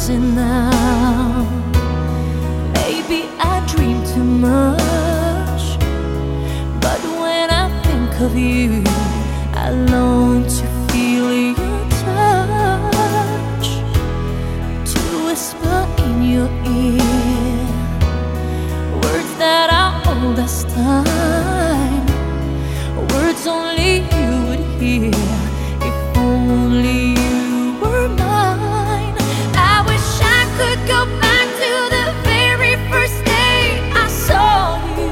realizing now, maybe I dream too much. But when I think of you, I long to feel your touch, to whisper in your ear words that are old as time, words only you would hear if only you were mine. I wish I could go back to the very first day I saw you.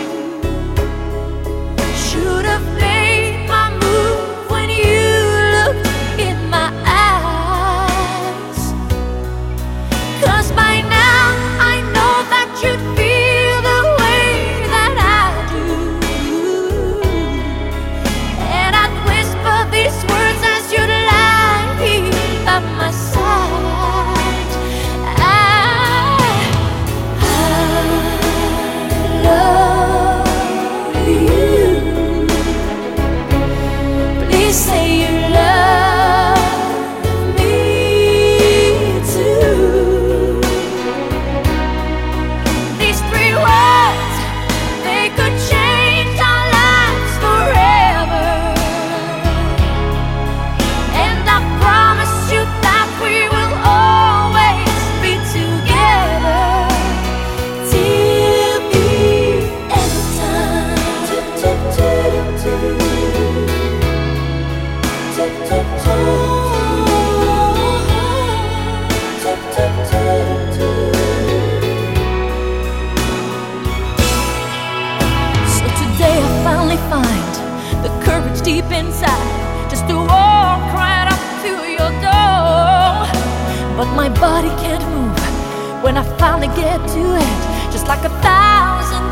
Should have made my move when you looked in my eyes, 'cause by now I know that you'd feel the way that I do, and I'd whisper these words as you'd lie here by my side. I love you. Please say you love me too. These three words, they could change our lives forever. And I promise you that we will always be together till the end of time. So today I finally find the courage deep inside just to walk right up to your door. But my body can't move when I finally get to it, just like 1,000